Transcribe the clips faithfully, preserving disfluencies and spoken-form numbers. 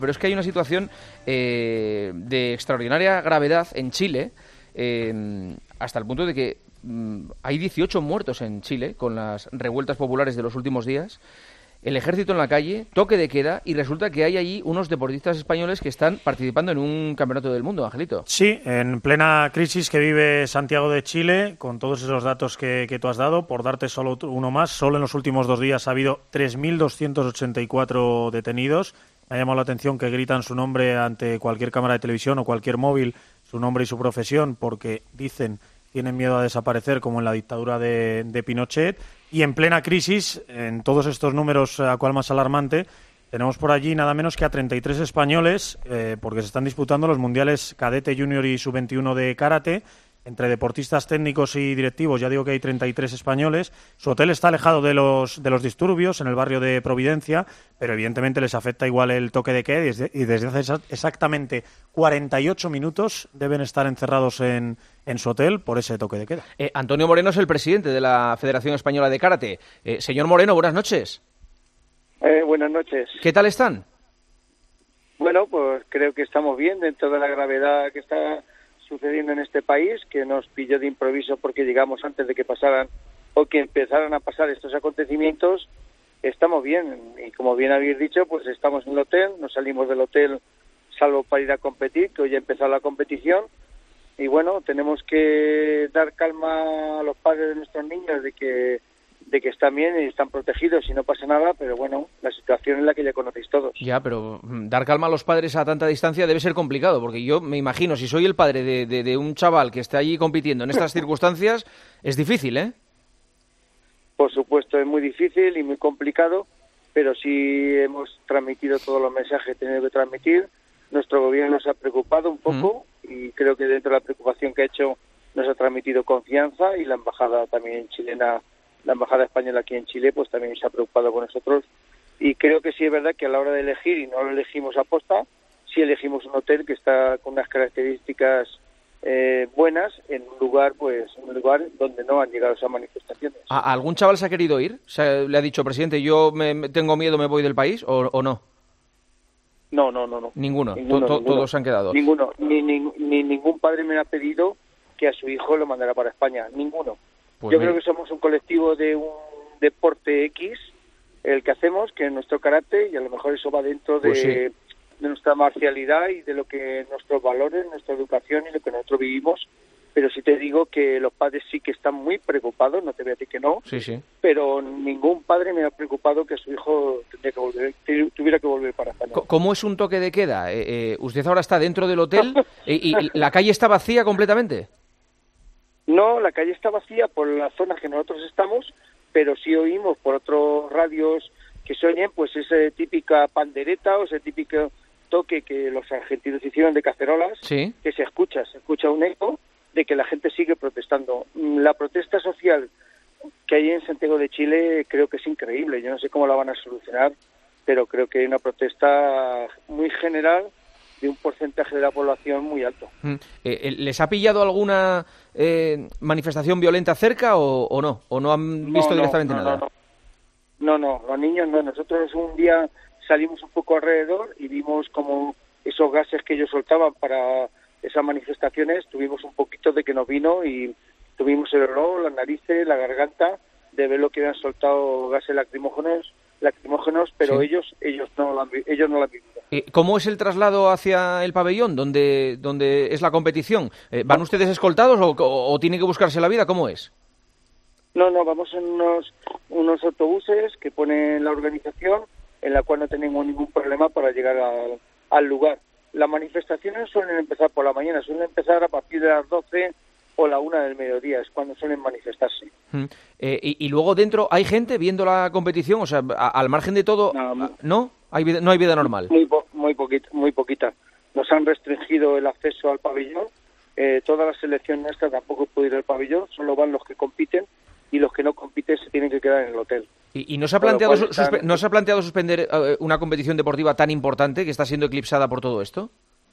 Pero es que hay una situación eh, de extraordinaria gravedad en Chile, eh, hasta el punto de que mm, hay dieciocho muertos en Chile con las revueltas populares de los últimos días, el ejército en la calle, toque de queda, y resulta que hay allí unos deportistas españoles que están participando en un campeonato del mundo, Angelito. Sí, en plena crisis que vive Santiago de Chile, con todos esos datos que, que tú has dado, por darte solo uno más, solo en los últimos dos días ha habido tres mil doscientos ochenta y cuatro detenidos. Me ha llamado la atención que gritan su nombre ante cualquier cámara de televisión o cualquier móvil, su nombre y su profesión, porque dicen tienen miedo a desaparecer como en la dictadura de, de Pinochet. Y en plena crisis, en todos estos números, a cual más alarmante, tenemos por allí nada menos que a treinta y tres españoles, eh, porque se están disputando los mundiales cadete, junior y sub veintiuno de karate. Entre deportistas, técnicos y directivos, ya digo que hay treinta y tres españoles. Su hotel está alejado de los de los disturbios, en el barrio de Providencia, pero evidentemente les afecta igual el toque de queda y desde, y desde hace exactamente cuarenta y ocho minutos deben estar encerrados en, en su hotel por ese toque de queda. Eh, Antonio Moreno es el presidente de la Federación Española de Karate. Eh, señor Moreno, buenas noches. Eh, buenas noches. ¿Qué tal están? Bueno, pues creo que estamos bien dentro de la gravedad que está sucediendo en este país, que nos pilló de improviso porque llegamos antes de que pasaran o que empezaran a pasar estos acontecimientos. Estamos bien y, como bien habéis dicho, pues estamos en el hotel, no salimos del hotel salvo para ir a competir, que hoy ha empezado la competición, y bueno, tenemos que dar calma a los padres de nuestros niños de que de que están bien y están protegidos y no pasa nada, pero bueno, la situación es la que ya conocéis todos. Ya, pero dar calma a los padres a tanta distancia debe ser complicado, porque yo me imagino, si soy el padre de, de, de un chaval que está allí compitiendo en estas circunstancias, es difícil, ¿eh? Por supuesto, es muy difícil y muy complicado, pero sí hemos transmitido todos los mensajes que tenemos que transmitir. Nuestro gobierno se ha preocupado un poco mm. y creo que dentro de la preocupación que ha hecho nos ha transmitido confianza, y la embajada también chilena, la embajada española aquí en Chile, pues también se ha preocupado con nosotros, y creo que sí es verdad que a la hora de elegir, y no lo elegimos a posta, sí elegimos un hotel que está con unas características eh, buenas, en un lugar pues un lugar donde no han llegado esas manifestaciones. ¿A algún chaval se ha querido ir? O sea, ¿le ha dicho, presidente, yo me, me tengo miedo, me voy del país, o, o no? No, no, no, no. Ninguno, ninguno, to, to, ninguno. Todos se han quedado. Ninguno, ni, ni, ni ningún padre me ha pedido que a su hijo lo mandara para España, ninguno. Pues Yo mira. creo que somos un colectivo de un deporte X, el que hacemos, que es nuestro karate, y a lo mejor eso va dentro de, pues sí. de nuestra marcialidad y de lo que nuestros valores, nuestra educación y lo que nosotros vivimos. Pero sí te digo que los padres sí que están muy preocupados, no te voy a decir que no, sí, sí. pero ningún padre me ha preocupado que su hijo tendría que volver, tuviera que volver para España. ¿Cómo es un toque de queda? Eh, eh, ¿Usted ahora está dentro del hotel y, y la calle está vacía completamente? No, la calle está vacía por las zonas que nosotros estamos, pero sí oímos por otros radios que se oyen pues esa típica pandereta o ese típico toque que los argentinos hicieron de cacerolas, ¿sí? Que se escucha, se escucha un eco de que la gente sigue protestando. La protesta social que hay en Santiago de Chile creo que es increíble. Yo no sé cómo la van a solucionar, pero creo que hay una protesta muy general de un porcentaje de la población muy alto. Eh, ¿Les ha pillado alguna eh, manifestación violenta cerca o, o no? ¿O no han visto no, directamente no, no, nada? No, no, no, no, los niños no. Nosotros un día salimos un poco alrededor y vimos como esos gases que ellos soltaban para esas manifestaciones, tuvimos un poquito de que nos vino y tuvimos el olor, las narices, la garganta, de ver lo que habían soltado gases lacrimógenos, lacrimógenos, pero sí. ellos ellos no lo han, ellos no lo han vivido. ¿Cómo es el traslado hacia el pabellón donde donde es la competición? ¿Van ustedes escoltados o, o, o tienen que buscarse la vida? ¿Cómo es? No, no, vamos en unos unos autobuses que pone la organización, en la cual no tenemos ningún problema para llegar al, al lugar. Las manifestaciones suelen empezar por la mañana, suelen empezar a partir de las doce o la una del mediodía, es cuando suelen manifestarse. Mm. Eh, y, y luego dentro, ¿hay gente viendo la competición? O sea, a, al margen de todo, no, ¿no? Hay vida, no hay vida normal. Muy, po, muy, poquita, muy poquita. Nos han restringido el acceso al pabellón. Eh, todas las selecciones nuestras tampoco pueden ir al pabellón, solo van los que compiten, y los que no compiten se tienen que quedar en el hotel. ¿Y, y no se ha planteado su, están... suspe- no se ha planteado suspender uh, una competición deportiva tan importante que está siendo eclipsada por todo esto?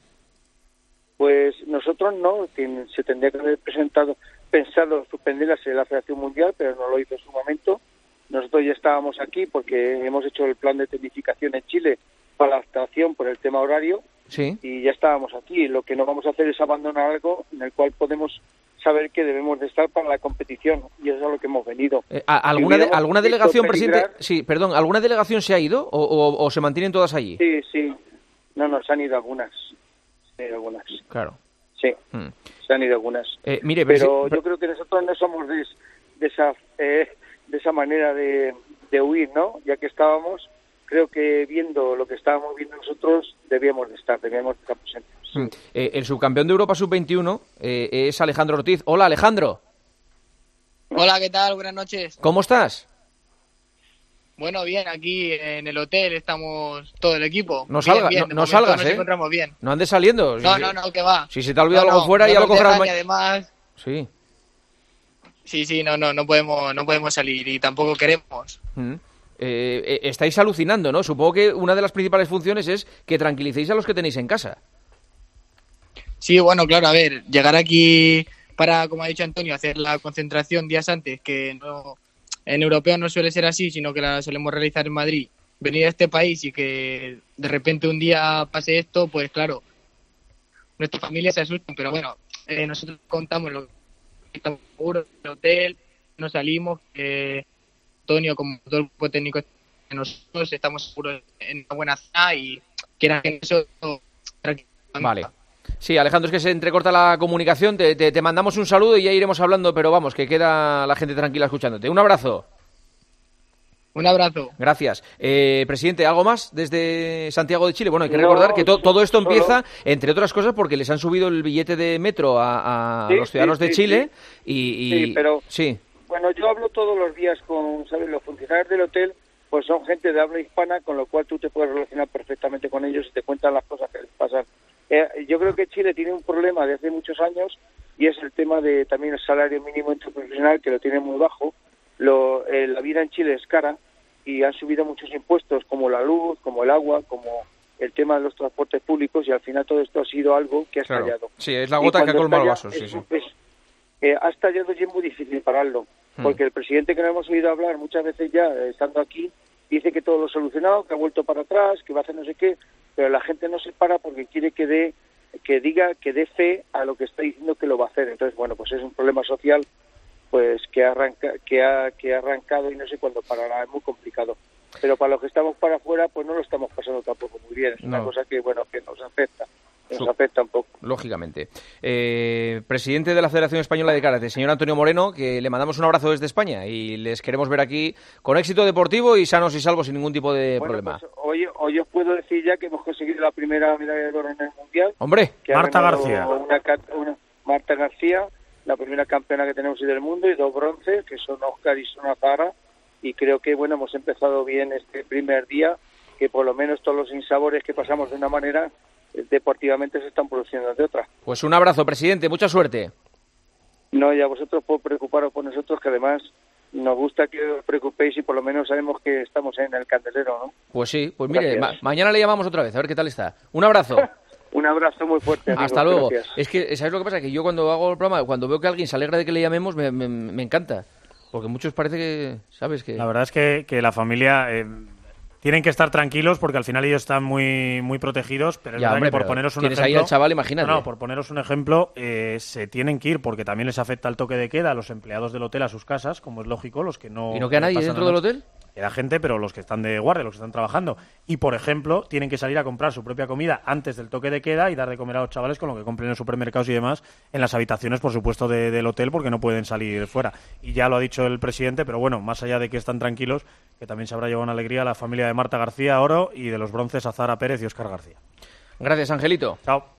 Pues nosotros no, se tendría que haber presentado, pensado suspenderla en la Federación Mundial, pero no lo hizo en su momento. Nosotros ya estábamos aquí porque hemos hecho el plan de tecnificación en Chile para la adaptación por el tema horario. Sí. Y ya estábamos aquí. Lo que no vamos a hacer es abandonar algo en el cual podemos saber que debemos de estar para la competición, y eso es a lo que hemos venido. Eh, ¿Alguna, de, ¿alguna delegación, presidente? Sí, perdón, ¿alguna delegación se ha ido o, o, o se mantienen todas allí? Sí, sí. No, no, se han ido algunas. Se han ido algunas. Claro. Sí, hmm. se han ido algunas. Eh, mire, pero pero yo creo que nosotros no somos de, de esa eh, de esa manera de, de huir, ¿no? Ya que estábamos, creo que viendo lo que estábamos viendo nosotros, debíamos de estar, debíamos de estar presentes. Hmm. Eh, el subcampeón de Europa sub veintiuno eh, es Alejandro Ortiz. Hola, Alejandro. Hola, ¿qué tal? Buenas noches. ¿Cómo estás? Bueno, bien, aquí en el hotel estamos todo el equipo. No, salga, bien, bien. no, no salgas, nos ¿eh? encontramos bien. No andes saliendo. No, si, no, no, que va. Si se te ha olvidado no, algo no, fuera, no ya lo cogerás mañana. Además... Sí. Sí, sí, no, no, no podemos, no podemos salir y tampoco queremos. Mm. Eh, eh, estáis alucinando, ¿no? Supongo que una de las principales funciones es que tranquilicéis a los que tenéis en casa. Sí, bueno, claro, a ver, llegar aquí para, como ha dicho Antonio, hacer la concentración días antes, que no, en europeo no suele ser así, sino que la solemos realizar en Madrid. Venir a este país y que de repente un día pase esto, pues claro, nuestras familias se asustan, pero bueno, eh, nosotros contamos lo que estamos seguros en el hotel, nos salimos, eh, Antonio, como todo el grupo técnico, nosotros estamos seguros en una buena zona y quieran que eso tranquilamente. Vale. Sí, Alejandro, es que se entrecorta la comunicación, te, te, te mandamos un saludo y ya iremos hablando, pero vamos, que queda la gente tranquila escuchándote. Un abrazo. Un abrazo. Gracias. Eh, presidente, ¿algo más desde Santiago de Chile? Bueno, hay que recordar no, que to todo esto empieza, solo... entre otras cosas, porque les han subido el billete de metro a, a sí, los ciudadanos sí, de Chile. Sí. Y, y... sí, pero sí. Bueno, yo hablo todos los días con, ¿sabes? Los funcionarios del hotel, pues son gente de habla hispana, con lo cual tú te puedes relacionar perfectamente con ellos y te cuentan las cosas que les pasan. Eh, yo creo que Chile tiene un problema de hace muchos años y es el tema de también el salario mínimo interprofesional, que lo tiene muy bajo. Lo, eh, la vida en Chile es cara y han subido muchos impuestos, como la luz, como el agua, como el tema de los transportes públicos, y al final todo esto ha sido algo que ha claro. estallado. Sí, es la gota que ha colmado el vaso. Sí, es, sí. Es, eh, ha estallado y es muy difícil pararlo, hmm. porque el presidente, que no hemos oído hablar muchas veces ya, eh, estando aquí, dice que todo lo ha solucionado, que ha vuelto para atrás, que va a hacer no sé qué, pero la gente no se para porque quiere que dé, que diga, que dé fe a lo que está diciendo que lo va a hacer. Entonces, bueno, pues es un problema social pues que arranca, que ha que ha arrancado y no sé cuándo parará, es muy complicado. Pero para los que estamos para afuera, pues no lo estamos pasando tampoco muy bien. Es una no. cosa que, bueno, que nos afecta. Nos afecta un poco. Lógicamente. Eh, presidente de la Federación Española de Karate, señor Antonio Moreno, que le mandamos un abrazo desde España y les queremos ver aquí con éxito deportivo y sanos y salvos sin ningún tipo de bueno, problema. Pues, hoy, hoy os puedo decir ya que hemos conseguido la primera medalla de oro en el Mundial. ¡Hombre! Que Marta García. Una, una, Marta García, la primera campeona que tenemos hoy del mundo, y dos bronces, que son Oscar y Sona Zara. Y creo que, bueno, hemos empezado bien este primer día, que por lo menos todos los insabores que pasamos de una manera, deportivamente se están produciendo de otra. Pues un abrazo, presidente, mucha suerte. No, y a vosotros por preocuparos por nosotros, que además nos gusta que os preocupéis y por lo menos sabemos que estamos en el candelero, ¿no? Pues sí, pues mire, ma mañana le llamamos otra vez, a ver qué tal está. Un abrazo. Un abrazo muy fuerte, amigos. Hasta luego. Gracias. Es que, ¿sabes lo que pasa? Que yo cuando hago el programa, cuando veo que alguien se alegra de que le llamemos, me, me, me encanta. Porque muchos parece que, ¿sabes? que La verdad es que, que la familia... Eh... Tienen que estar tranquilos porque al final ellos están muy muy protegidos, pero es ya, verdad hombre, que por poneros un tienes ejemplo... ahí al chaval, imagínate. No, no, por poneros un ejemplo, eh, se tienen que ir porque también les afecta el toque de queda a los empleados del hotel a sus casas, como es lógico, los que no... ¿Y no queda nadie dentro del hotel? Queda gente, pero los que están de guardia, los que están trabajando. Y, por ejemplo, tienen que salir a comprar su propia comida antes del toque de queda y dar de comer a los chavales con lo que compren en supermercados y demás, en las habitaciones, por supuesto, de, del hotel, porque no pueden salir fuera. Y ya lo ha dicho el presidente, pero bueno, más allá de que están tranquilos, que también se habrá llevado una alegría a la familia de Marta García, oro, y de los bronces a Zara Pérez y Óscar García. Gracias, Angelito. Chao.